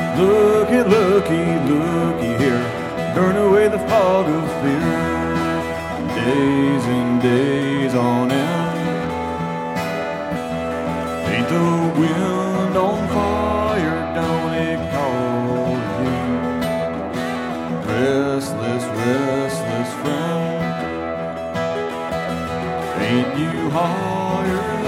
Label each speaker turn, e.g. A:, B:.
A: Looky here, burn away the fog of fear. Days and days on end, ain't the wind on fire, don't it call you? Restless, restless friend, ain't you hired